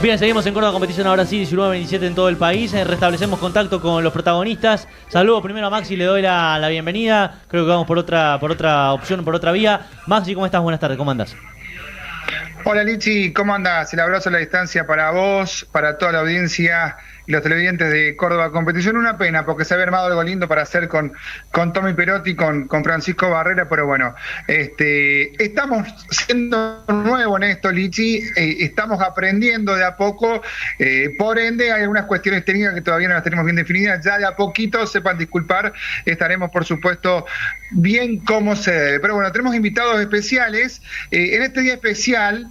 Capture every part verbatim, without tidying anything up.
Bien, seguimos en Córdoba Competición ahora sí, diecinueve veintisiete en todo el país. Eh, restablecemos contacto con los protagonistas. Saludo primero a Maxi, le doy la, la bienvenida. Creo que vamos por otra, por otra opción, por otra vía. Maxi, ¿cómo estás? Buenas tardes, ¿cómo andás? Hola Lichi, ¿cómo andás? El abrazo a la distancia para vos, para toda la audiencia y los televidentes de Córdoba Competición. Una pena, porque se había armado algo lindo para hacer con, con Tommy Perotti, con, con Francisco Barrera, pero bueno, este, estamos siendo nuevos en esto, Lichi, eh, estamos aprendiendo de a poco, eh, por ende hay algunas cuestiones técnicas que todavía no las tenemos bien definidas, ya de a poquito, sepan disculpar, estaremos por supuesto bien como se debe. Pero bueno, tenemos invitados especiales, eh, en este día especial,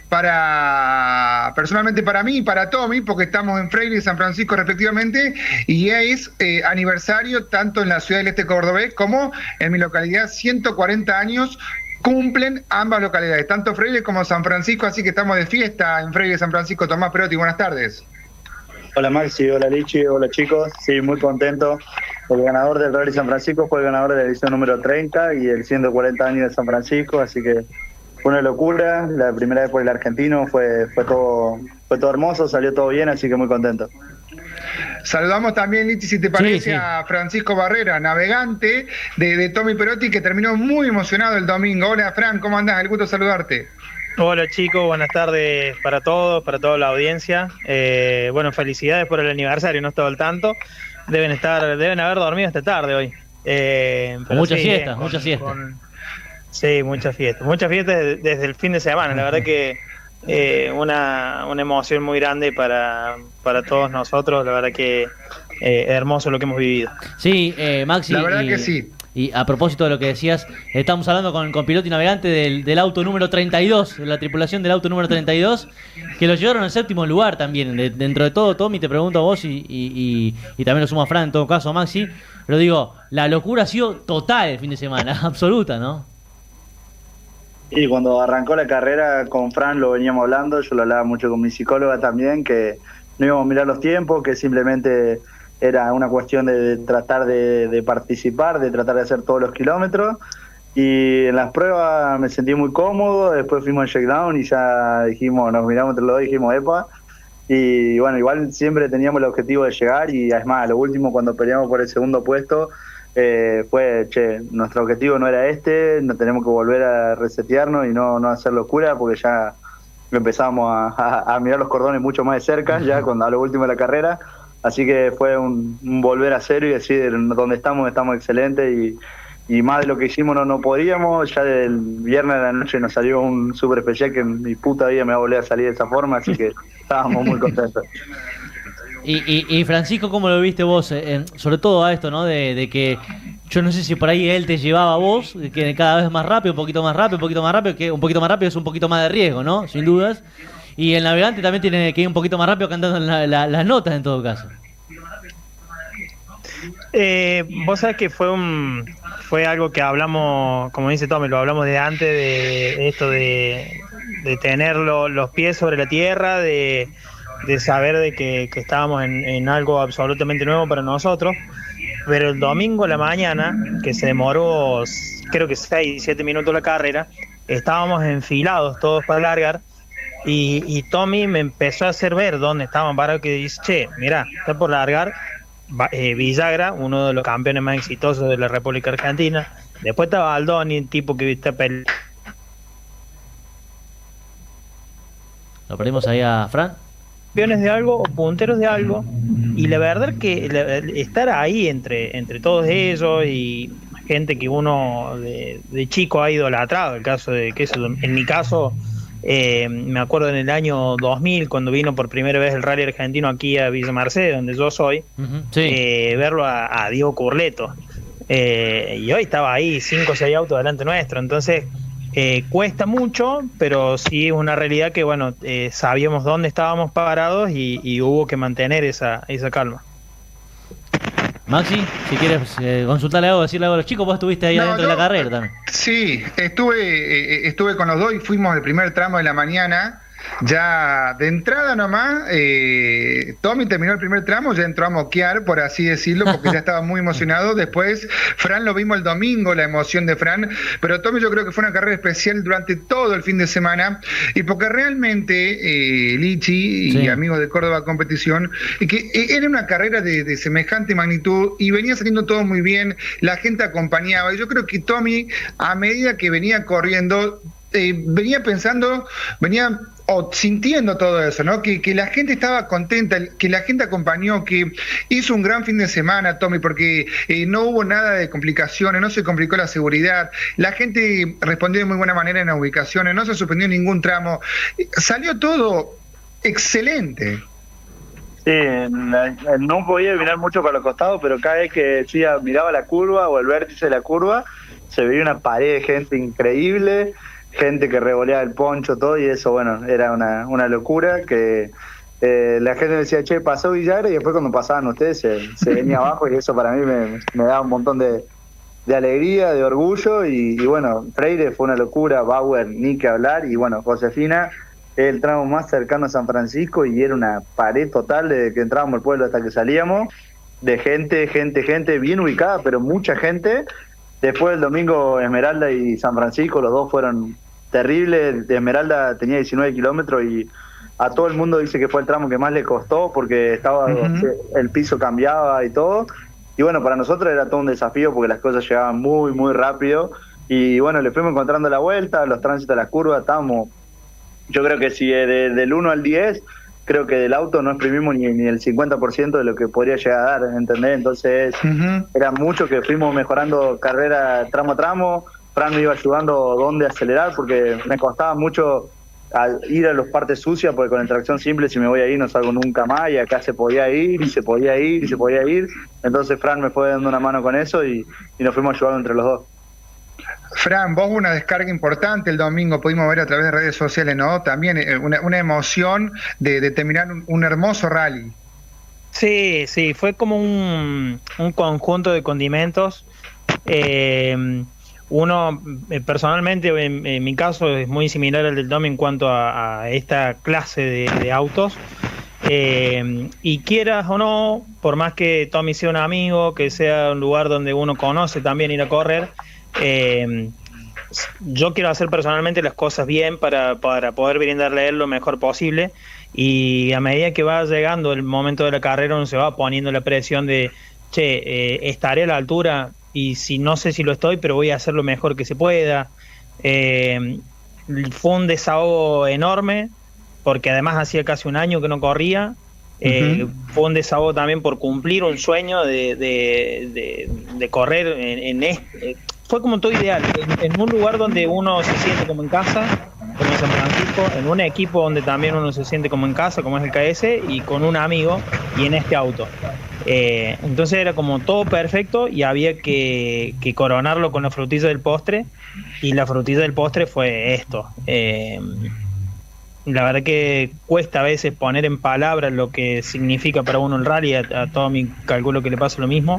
para personalmente para mí y para Tommy, porque estamos en Freire y San Francisco respectivamente, y es eh, aniversario tanto en la ciudad del Este Cordobés como en mi localidad. Ciento cuarenta años cumplen ambas localidades, tanto Freire como San Francisco, así que estamos de fiesta en Freire y San Francisco. Tomás Perotti, buenas tardes. Hola Maxi, hola Lichi, hola chicos, sí, muy contento. El ganador del Rally San Francisco fue el ganador de la edición número treinta y el ciento cuarenta años de San Francisco, así que fue una locura. La primera vez por el argentino fue fue todo fue todo hermoso, salió todo bien, así que muy contento. Saludamos también, Lichi, si te parece, sí, sí. a Francisco Barrera, navegante de, de Tommy Perotti, que terminó muy emocionado el domingo. Hola Fran, ¿cómo andás? El gusto saludarte. Hola chicos, buenas tardes para todos, para toda la audiencia. Eh, bueno, felicidades por el aniversario, no estaba al tanto. Deben estar, deben haber dormido esta tarde hoy. Eh, muchas sí, siestas, con, muchas siestas. Con, sí, muchas fiestas, muchas fiestas desde, desde el fin de semana. La verdad que eh, una, una emoción muy grande para, para todos nosotros. La verdad que eh, hermoso lo que hemos vivido. Sí, eh, Maxi. La verdad y... que sí. Y a propósito de lo que decías, estamos hablando con, con piloto y navegante del, del auto número treinta y dos, de la tripulación del auto número treinta y dos, que lo llevaron al séptimo lugar también. De, dentro de todo, Tommy, te pregunto a vos y, y, y, y también lo sumo a Fran, en todo caso a Maxi, pero digo, la locura ha sido total el fin de semana, absoluta, ¿no? Y cuando arrancó la carrera con Fran lo veníamos hablando, yo lo hablaba mucho con mi psicóloga también, que no íbamos a mirar los tiempos, que simplemente era una cuestión de, de tratar de, de participar, de tratar de hacer todos los kilómetros. Y en las pruebas me sentí muy cómodo, después fuimos en shakedown y ya dijimos, nos miramos entre los dos y dijimos, epa. Y bueno, igual siempre teníamos el objetivo de llegar y es más, lo último cuando peleamos por el segundo puesto eh, fue, che, nuestro objetivo no era este, no tenemos que volver a resetearnos y no, no hacer locura porque ya empezamos a, a, a mirar los cordones mucho más de cerca, ya cuando a lo último de la carrera. Así que fue un, un volver a cero y decir, donde estamos, estamos excelentes y, y más de lo que hicimos no, no podíamos. Ya del viernes de la noche nos salió un súper especial que mi puta vida me va a volver a salir de esa forma, así que estábamos muy contentos. Y, y, y Francisco, ¿cómo lo viste vos? Eh, sobre todo a esto, ¿no? De, de que yo no sé si por ahí él te llevaba a vos, que cada vez más rápido, un poquito más rápido, un poquito más rápido, que un poquito más rápido es un poquito más de riesgo, ¿no? Sin dudas. Y el navegante también tiene que ir un poquito más rápido cantando la, la, las notas en todo caso. Eh, vos sabés que fue un fue algo que hablamos, como dice Tommy, lo hablamos de antes, de, de esto de, de tener lo, los pies sobre la tierra, de, de saber de que, que estábamos en, en algo absolutamente nuevo para nosotros. Pero el domingo a la mañana, que se demoró creo que seis, siete minutos la carrera, estábamos enfilados todos para largar. Y, y Tommy me empezó a hacer ver dónde estaban parados, que dice, che, mirá, está por largar eh, Villagra, uno de los campeones más exitosos de la República Argentina. Después estaba Aldoni, el tipo que está peleando. ¿Lo perdimos ahí a Fran? Campeones de algo o punteros de algo. Y la verdad que la, estar ahí entre, entre todos ellos y gente que uno de, de chico ha idolatrado, el caso de que eso, en mi caso... Eh, me acuerdo en el año dos mil cuando vino por primera vez el rally argentino aquí a Villa Mercedes, donde yo soy, uh-huh, sí. eh, verlo a, a Diego Curleto, eh, y hoy estaba ahí cinco o seis autos delante nuestro. Entonces eh, cuesta mucho, pero sí es una realidad que bueno, eh, sabíamos dónde estábamos parados y, y hubo que mantener esa, esa calma. Maxi, si quieres eh, consultarle algo, decirle algo a los chicos, vos estuviste ahí no, adentro no, de la carrera también. Sí, estuve eh, estuve con los dos y fuimos el primer tramo de la mañana ya de entrada nomás, eh, Tommy terminó el primer tramo, ya entró a moquear, por así decirlo, porque ya estaba muy emocionado. Después, Fran lo vimos el domingo, la emoción de Fran, pero Tommy yo creo que fue una carrera especial durante todo el fin de semana, y porque realmente, eh, Lichi y sí. amigos de Córdoba Competición, y que era una carrera de, de semejante magnitud, y venía saliendo todo muy bien, la gente acompañaba, y yo creo que Tommy, a medida que venía corriendo, eh, venía pensando, venía o sintiendo todo eso, ¿no? Que, que la gente estaba contenta, que la gente acompañó, que hizo un gran fin de semana, Tommy, porque eh, no hubo nada de complicaciones, no se complicó la seguridad, la gente respondió de muy buena manera en las ubicaciones, no se suspendió ningún tramo, salió todo excelente. Sí, no podía mirar mucho para los costados, pero cada vez que decía, miraba la curva o el vértice de la curva, se veía una pared de gente increíble, gente que revoleaba el poncho, todo, y eso, bueno, era una, una locura, que eh, la gente decía, che, pasó Villagra, y después cuando pasaban ustedes se, se venía abajo, y eso para mí me, me daba un montón de, de alegría, de orgullo, y, y bueno, Freire fue una locura, Bauer, ni que hablar, y bueno, Josefina, el tramo más cercano a San Francisco, y era una pared total desde que entrábamos al pueblo hasta que salíamos, de gente, gente, gente, bien ubicada, pero mucha gente. Después el domingo Esmeralda y San Francisco, los dos fueron terribles. Esmeralda tenía diecinueve kilómetros y a todo el mundo dice que fue el tramo que más le costó porque estaba uh-huh. el piso cambiaba y todo. Y bueno, para nosotros era todo un desafío porque las cosas llegaban muy, muy rápido. Y bueno, le fuimos encontrando la vuelta, los tránsitos a las curvas, estábamos, yo creo que si de, del uno al diez, creo que del auto no exprimimos ni, ni el cincuenta por ciento de lo que podría llegar a dar, ¿entendés? Entonces, uh-huh. era mucho que fuimos mejorando carrera tramo a tramo. Fran me iba ayudando dónde acelerar, porque me costaba mucho al ir a las partes sucias, porque con el tracción simple, si me voy a ir, no salgo nunca más, y acá se podía ir, y se podía ir, y se podía ir. Entonces, Fran me fue dando una mano con eso, y, y nos fuimos ayudando entre los dos. Fran, vos una descarga importante el domingo, pudimos ver a través de redes sociales, ¿no? También una, una emoción de, de terminar un, un hermoso rally. Sí, sí, fue como un, un conjunto de condimentos. Eh, uno, personalmente, en, en mi caso, es muy similar al del Domi en cuanto a, a esta clase de, de autos. Eh, y quieras o no, por más que Tommy sea un amigo, que sea un lugar donde uno conoce también ir a correr, Eh, yo quiero hacer personalmente las cosas bien para, para poder brindarle a él lo mejor posible, y a medida que va llegando el momento de la carrera uno se va poniendo la presión de che, eh, estaré a la altura, y si no sé si lo estoy, pero voy a hacer lo mejor que se pueda. Eh, fue un desahogo enorme porque además hacía casi un año que no corría. Eh, uh-huh. Fue un desahogo también por cumplir un sueño de, de, de, de correr en, en este. Fue como todo ideal, en, en un lugar donde uno se siente como en casa, como en San Francisco, en un equipo donde también uno se siente como en casa, como es el K S, y con un amigo, y en este auto. Eh, entonces era como todo perfecto, y había que, que coronarlo con la frutilla del postre, y la frutilla del postre fue esto. Eh, la verdad que cuesta a veces poner en palabras lo que significa para uno el rally, a, a todo mi calculo que le pasa lo mismo,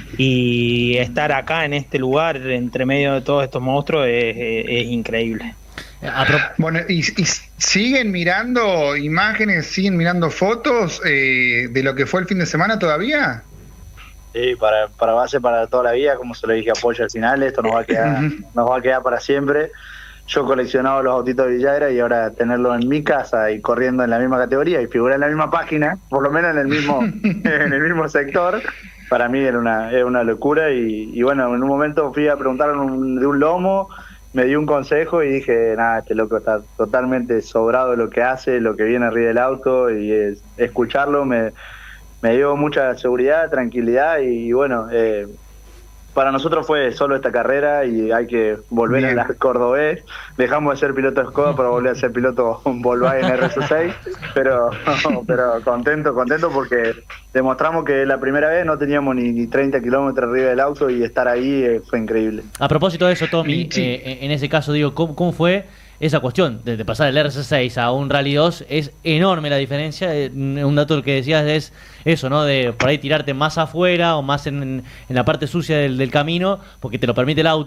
y estar acá en este lugar entre medio de todos estos monstruos es, es, es increíble. Bueno, y, y siguen mirando imágenes, siguen mirando fotos eh, de lo que fue el fin de semana todavía. Sí, para, para base para toda la vida, como se lo dije a Pollo al final, esto nos va a quedar, nos va a quedar para siempre. Yo coleccionaba los autitos de Villagra, y ahora tenerlo en mi casa y corriendo en la misma categoría y figurar en la misma página, por lo menos en el mismo en el mismo sector, para mí era una era una locura. Y, y bueno, en un momento fui a preguntar un, de un lomo, me dio un consejo y dije, nada, este loco está totalmente sobrado de lo que hace, lo que viene arriba del auto, y es, escucharlo me, me dio mucha seguridad, tranquilidad, y, y bueno, eh, para nosotros fue solo esta carrera y hay que volver Bien. a la Cordobés. Dejamos de ser piloto Skoda para volver a ser piloto Volkswagen R S seis, pero pero contento, contento porque demostramos que la primera vez no teníamos ni, ni treinta kilómetros arriba del auto, y estar ahí eh, fue increíble. A propósito de eso, Tommy, sí. eh, en ese caso digo, ¿cómo, cómo fue esa cuestión de, de pasar el R S seis a un Rally dos? Es enorme la diferencia. Eh, un dato que decías es eso, ¿no? De por ahí tirarte más afuera o más en, en la parte sucia del, del camino, porque te lo permite el auto,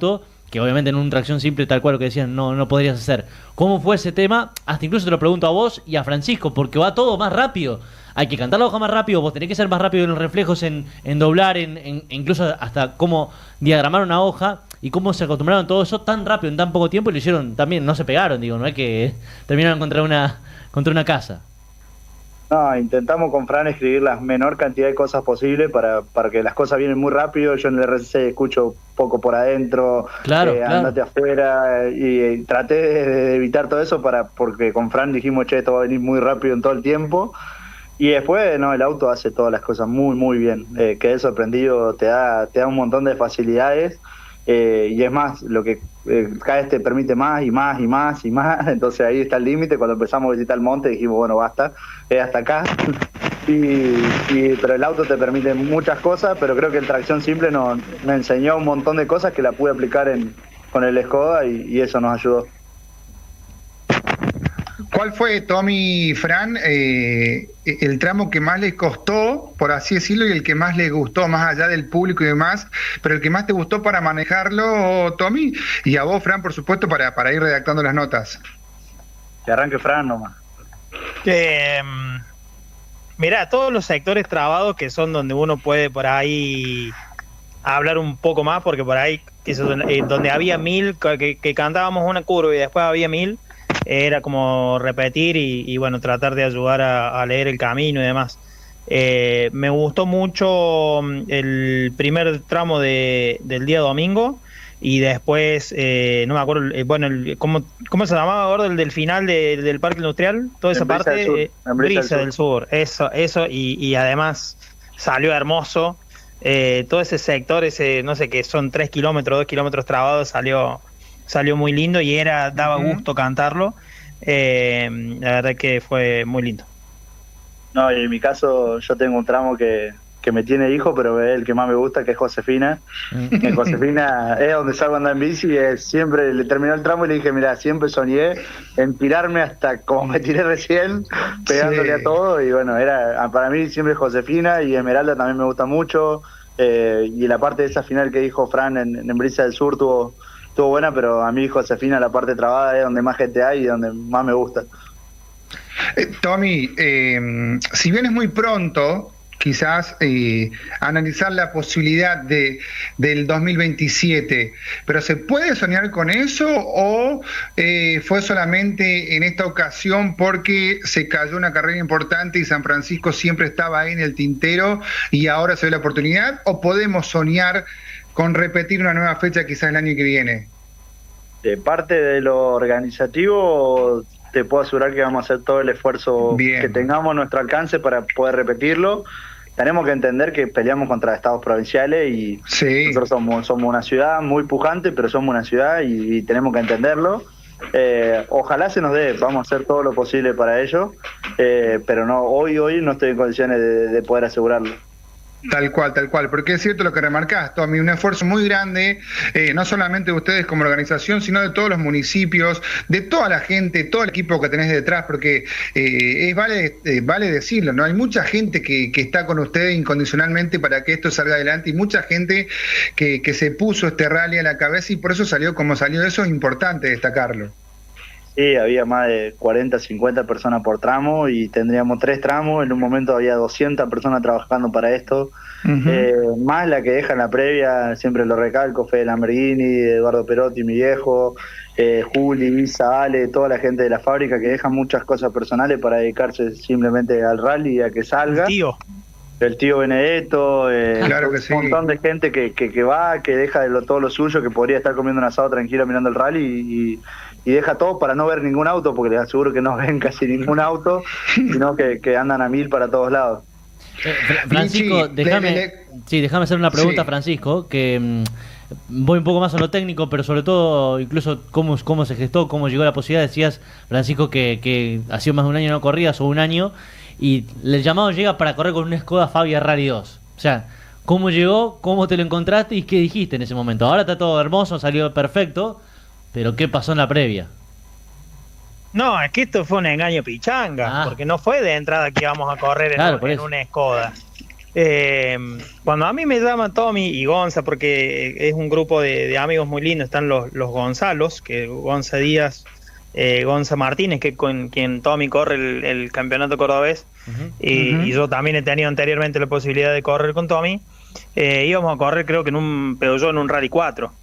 que obviamente en una tracción simple, tal cual lo que decían, no, no podrías hacer. ¿Cómo fue ese tema? Hasta incluso te lo pregunto a vos y a Francisco, porque va todo más rápido. Hay que cantar la hoja más rápido, vos tenés que ser más rápido en los reflejos, en, en doblar, en, en incluso hasta cómo diagramar una hoja y cómo se acostumbraron todo eso tan rápido en tan poco tiempo y lo hicieron también, no se pegaron, digo, no es que eh, terminaron contra una, contra una casa. No, intentamos con Fran escribir la menor cantidad de cosas posible para, para que las cosas vienen muy rápido. Yo en el R C C escucho poco por adentro, claro, eh, claro. andate afuera, y, y traté de, de evitar todo eso para porque con Fran dijimos, che, esto va a venir muy rápido en todo el tiempo. Y después, no, el auto hace todas las cosas muy, muy bien. Eh, quedé sorprendido, te da, te da un montón de facilidades. Eh, y es más, lo que eh, cada vez te permite más y más y más y más, entonces ahí está el límite. Cuando empezamos a visitar el monte dijimos, bueno, basta, es hasta acá. y, y, pero el auto te permite muchas cosas, pero creo que el tracción simple nos, me enseñó un montón de cosas que la pude aplicar en, con el Skoda y, y eso nos ayudó. ¿Cuál fue, Tommy, Fran, eh, el tramo que más les costó, por así decirlo, y el que más les gustó, más allá del público y demás, pero el que más te gustó para manejarlo, Tommy? Y a vos, Fran, por supuesto, para, para ir redactando las notas. Que arranque Fran nomás. Eh, mirá, todos los sectores trabados que son donde uno puede por ahí hablar un poco más, porque por ahí, que eso, eh, donde había mil, que, que cantábamos una curva y después había mil, era como repetir y, y bueno, tratar de ayudar a, a leer el camino y demás. Eh, me gustó mucho el primer tramo de, del día domingo y después, eh, no me acuerdo, eh, bueno, el, ¿cómo, ¿cómo se llamaba ahora el del final de, del Parque Industrial? Toda esa parte, del Sur, eh, Brisa, Brisa del del Sur, eso, eso y, y además salió hermoso. Eh, todo ese sector, ese no sé qué, son tres kilómetros, dos kilómetros trabados, salió... salió muy lindo y era daba uh-huh. gusto cantarlo. Eh, la verdad que fue muy lindo. No, y en mi caso yo tengo un tramo que, que me tiene hijo, pero es el que más me gusta, que es Josefina. Uh-huh. En Josefina es donde salgo a andar en bici, es, siempre le terminó el tramo y le dije, mira, siempre soñé en tirarme hasta como me tiré recién, pegándole sí. a todo, y bueno, era para mí siempre Josefina, y Esmeralda también me gusta mucho, eh, y la parte de esa final que dijo Fran en, en Brisa del Sur tuvo Estuvo buena, pero a mí Josefina, la parte trabada es donde más gente hay y donde más me gusta. Eh, Tommy, eh, si bien es muy pronto, quizás eh, analizar la posibilidad de del dos mil veintisiete, pero ¿se puede soñar con eso o eh, fue solamente en esta ocasión porque se cayó una carrera importante y San Francisco siempre estaba ahí en el tintero y ahora se ve la oportunidad, o podemos soñar con repetir una nueva fecha quizás el año que viene? De parte de lo organizativo, te puedo asegurar que vamos a hacer todo el esfuerzo Bien. que tengamos a nuestro alcance para poder repetirlo. Tenemos que entender que peleamos contra estados provinciales y sí. nosotros somos, somos una ciudad muy pujante, pero somos una ciudad y, y tenemos que entenderlo. Eh, ojalá se nos dé, vamos a hacer todo lo posible para ello, eh, pero no hoy hoy no estoy en condiciones de, de poder asegurarlo. Tal cual, tal cual, porque es cierto lo que remarcás, Tommy, un esfuerzo muy grande, eh, no solamente de ustedes como organización, sino de todos los municipios, de toda la gente, todo el equipo que tenés detrás, porque eh, es vale, eh, vale decirlo, ¿no? Hay mucha gente que, que está con ustedes incondicionalmente para que esto salga adelante y mucha gente que, que se puso este rally a la cabeza y por eso salió como salió. Eso es importante destacarlo. Sí, había más de cuarenta, cincuenta personas por tramo y tendríamos tres tramos. En un momento había doscientas personas trabajando para esto. Uh-huh. Eh, más la que deja en la previa, siempre lo recalco, Fede Lamborghini, Eduardo Perotti, mi viejo, eh, Juli, Isa, Ale, toda la gente de la fábrica que deja muchas cosas personales para dedicarse simplemente al rally y a que salga. El tío. El tío Benedetto, eh, claro que un sí. montón de gente que, que, que va, que deja de lo, todo lo suyo, que podría estar comiendo un asado tranquilo mirando el rally y, y deja todo para no ver ningún auto, porque les aseguro que no ven casi ningún auto, sino que, que andan a mil para todos lados. Eh, Francisco, déjame, de, de, sí, déjame hacer una pregunta, sí. Francisco, que mmm, voy un poco más a lo técnico, pero sobre todo incluso cómo, cómo se gestó, cómo llegó la posibilidad. Decías, Francisco, que, que ha sido más de un año no corrías o un año, y el llamado llega para correr con un Skoda Fabia Rally dos. O sea, ¿cómo llegó? ¿Cómo te lo encontraste? ¿Y qué dijiste en ese momento? Ahora está todo hermoso, salió perfecto, pero ¿qué pasó en la previa? No, es que esto fue un engaño pichanga, ah. porque no fue de entrada que íbamos a correr en, claro, un, en una Skoda. Eh, cuando a mí me llaman Tommy y Gonza, porque es un grupo de, de amigos muy lindo, están los, los Gonzalos, que Gonza Díaz, eh, Gonza Martínez, que con quien Tommy corre el, el campeonato cordobés, uh-huh. y, uh-huh. y yo también he tenido anteriormente la posibilidad de correr con Tommy. Eh, íbamos a correr creo que en un Peugeot, en un Rally cuatro.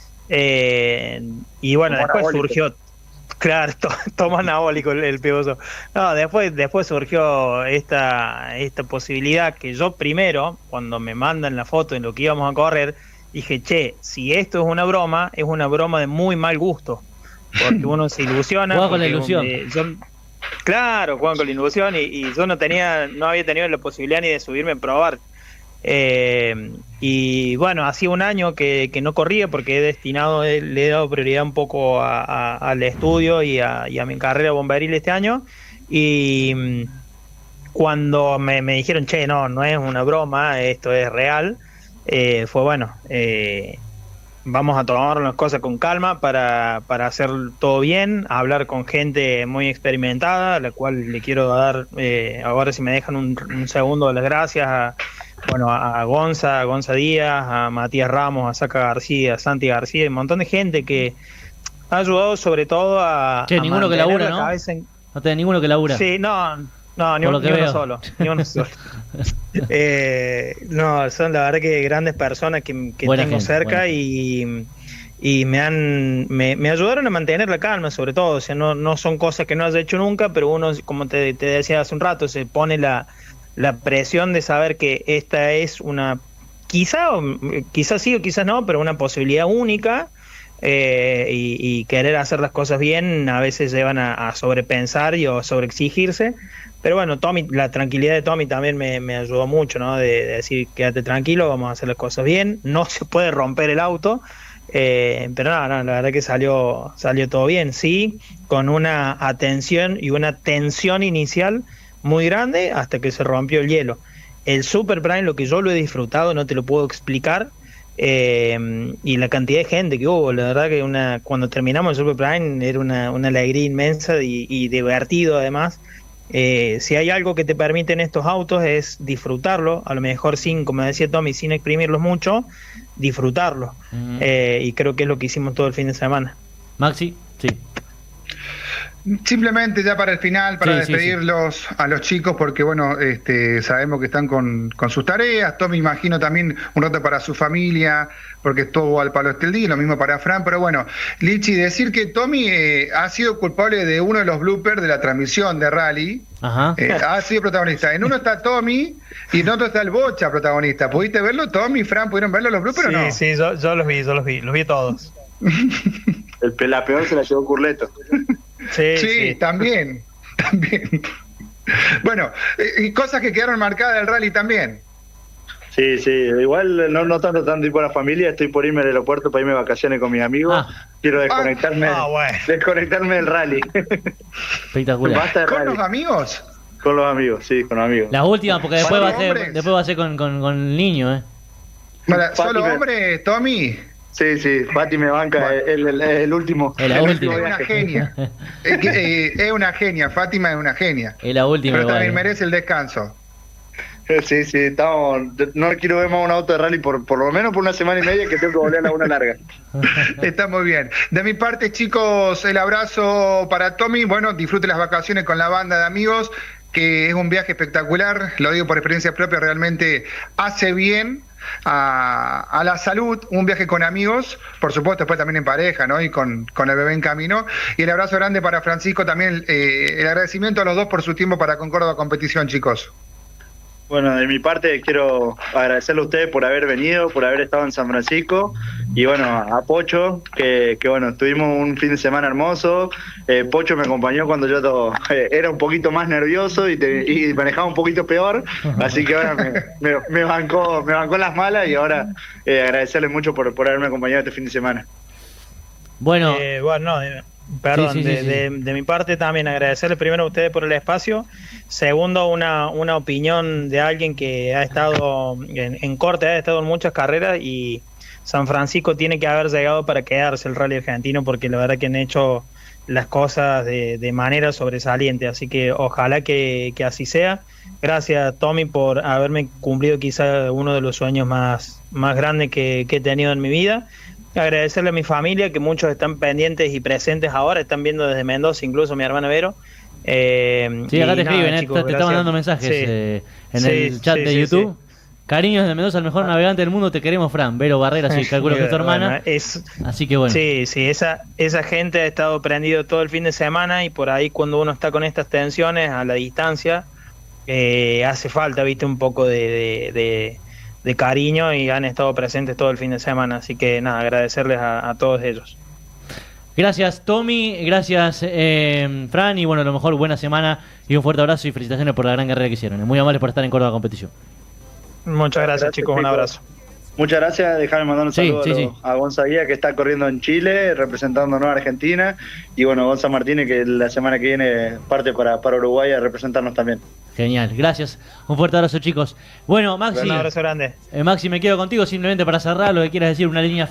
Eh, y bueno, Como después surgió... Claro, to, toma anabólico el, el Peugeot. No, después, después surgió esta, esta posibilidad que yo primero, cuando me mandan la foto en lo que íbamos a correr, dije, che, si esto es una broma, es una broma de muy mal gusto. Porque uno se ilusiona. Juega con la ilusión. Eh, yo, claro, juegan con la ilusión y, y yo no tenía, no había tenido la posibilidad ni de subirme a probar. Eh, y bueno, hacía un año que, que no corría porque he destinado, le he dado prioridad un poco a, a, al estudio y a, y a mi carrera bomberil este año. Y cuando me, me dijeron, che, no, no es una broma, esto es real, eh, fue bueno, eh, vamos a tomar las cosas con calma para, para hacer todo bien, a hablar con gente muy experimentada, a la cual le quiero dar, eh, ahora si me dejan un, un segundo, las gracias a Bueno, a Gonza, a Gonza Díaz, a Matías Ramos, a Saca García, a Santi García, un montón de gente que ha ayudado sobre todo a... Che, a ninguno que labura, ¿no? En... No tenés ninguno que labura. Sí, no, no, ni, un, ni uno solo. Ni uno solo. eh, no, son la verdad que grandes personas que, que tengo gente, cerca y, y me han me, me ayudaron a mantener la calma, sobre todo. O sea, no, no son cosas que no has hecho nunca, pero uno, como te, te decía hace un rato, se pone la... la presión de saber que esta es una, quizá, quizás sí o quizás no, pero una posibilidad única, eh, y, y querer hacer las cosas bien a veces llevan a, a sobrepensar y o sobreexigirse. Pero bueno, Tommy, la tranquilidad de Tommy también me, me ayudó mucho, ¿no? De, de decir, quédate tranquilo, vamos a hacer las cosas bien, no se puede romper el auto, eh, pero no, no, la verdad que salió, salió todo bien, sí, con una atención y una tensión inicial muy grande hasta que se rompió el hielo. El Super Prime, lo que yo lo he disfrutado, no te lo puedo explicar, eh, y la cantidad de gente que hubo, la verdad que una cuando terminamos el Super Prime era una, una alegría inmensa y, y divertido además. Eh, si hay algo que te permiten estos autos es disfrutarlo, a lo mejor sin, como decía Tommy, sin exprimirlos mucho, disfrutarlo. Uh-huh. eh, y creo que es lo que hicimos todo el fin de semana. Maxi, sí. Simplemente ya para el final, para sí, despedirlos sí, sí. a los chicos, porque bueno, este, sabemos que están con, con sus tareas. Tommy, imagino también un rato para su familia, porque estuvo al palo este el día, lo mismo para Fran. Pero bueno, Lichi, decir que Tommy eh, ha sido culpable de uno de los bloopers de la transmisión de Rally. Ajá. Eh, ha sido protagonista. En uno está Tommy y en otro está el Bocha protagonista. ¿Pudiste verlo, Tommy, Fran? ¿Pudieron verlo los bloopers sí, o no? Sí, yo, yo los vi, yo los vi, los vi todos. el, la peor se la llevó Curleto. Sí, sí, sí, también, también. Bueno, y cosas que quedaron marcadas del Rally también. Sí, sí, igual no, no tanto tanto ir con la familia, estoy por irme al aeropuerto para irme de vacaciones con mis amigos. Ah. Quiero desconectarme, ah, bueno. desconectarme del Rally. Espectacular. Basta ¿Con rally. los amigos? Con los amigos, sí, con los amigos. La última, porque después va, a ser, después va a ser con, con, con el niño, ¿eh? Para, ¿Solo hombre, Tommy? Sí, sí, Fati me banca, bueno. es el, el, el último. Es la el última. Es una genia. es, que, eh, es una genia, Fátima es una genia. Es la última. Pero también igual. merece el descanso. Sí, sí, estamos, no quiero ver más un auto de rally por, por lo menos por una semana y media que tengo que volver a la una larga. Está muy bien. De mi parte, chicos, el abrazo para Tommy. Bueno, disfrute las vacaciones con la banda de amigos, que es un viaje espectacular, lo digo por experiencia propia, realmente hace bien a, a la salud, un viaje con amigos, por supuesto después también en pareja, ¿no? Y con, con el bebé en camino. Y el abrazo grande para Francisco, también eh, el agradecimiento a los dos por su tiempo para con Córdoba Competición, chicos. Bueno, de mi parte quiero agradecerle a ustedes por haber venido, por haber estado en San Francisco, y bueno, a Pocho, que, que bueno, tuvimos un fin de semana hermoso. eh, Pocho me acompañó cuando yo todo, eh, era un poquito más nervioso y, te, y manejaba un poquito peor, así que ahora me, me, me bancó me bancó las malas, y ahora eh, agradecerle mucho por, por haberme acompañado este fin de semana. Bueno, eh, bueno, no, eh, Perdón, sí, sí, de, sí, sí. De, de mi parte también agradecerles primero a ustedes por el espacio, segundo una, una opinión de alguien que ha estado en, en corte, ha estado en muchas carreras, y San Francisco tiene que haber llegado para quedarse el rally argentino, porque la verdad que han hecho las cosas de, de manera sobresaliente, así que ojalá que, que así sea. Gracias, Tommy, por haberme cumplido quizá uno de los sueños más, más grandes que, que he tenido en mi vida. Agradecerle a mi familia, que muchos están pendientes y presentes ahora, están viendo desde Mendoza, incluso mi hermana Vero. Eh, sí, acá te nada, escriben, chicos, eh, te están mandando mensajes sí. eh, en sí, el chat sí, de sí, YouTube. Sí. Cariños de Mendoza, el mejor navegante del mundo, te queremos, Fran. Vero Barrera, sí, calculo que es tu hermana. Bueno, es, así que bueno. Sí, sí, esa, esa gente ha estado prendido todo el fin de semana y por ahí cuando uno está con estas tensiones a la distancia, eh, hace falta, viste, un poco de, de, de, de cariño y han estado presentes todo el fin de semana. Así que nada, agradecerles a, a todos ellos. Gracias, Tommy, gracias, eh, Fran, y bueno, a lo mejor buena semana y un fuerte abrazo y felicitaciones por la gran carrera que hicieron. Muy amables por estar en Córdoba Competición. Muchas gracias, gracias chicos, un abrazo. Muchas gracias, déjame mandar un Sí, saludo sí, a, sí. a Gonza Guía, que está corriendo en Chile, representándonos a Argentina, y bueno, Gonza Martínez, que la semana que viene parte para, para Uruguay a representarnos también. Genial, gracias. Un fuerte abrazo, chicos. Bueno, Maxi, Un abrazo grande. eh, Maxi, me quedo contigo simplemente para cerrar lo que quieras decir, una línea